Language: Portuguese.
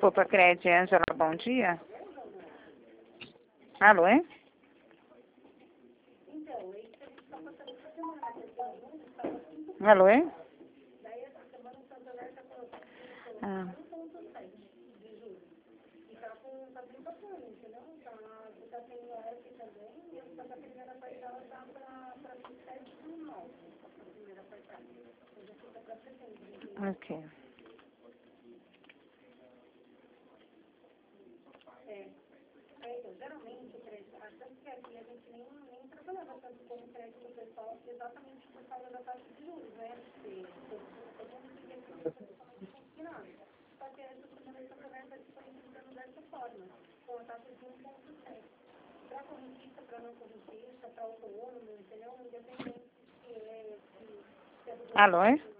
Copa Crédito, Ângela, bom dia. Alô, hein? Alô, hein? Ah. Ok. Geralmente, o crédito, tanto que aqui a gente nem trabalhava tanto com o crédito pessoal, exatamente por causa da taxa de juros, né? Porque todo mundo queria que fosse totalmente consignado. Só que essa semana de Santander está disponibilizando dessa forma, com a taxa de 1,7. Para correntista, para não correntista, para autônomo, entendeu? Independente se é... Alô, hein?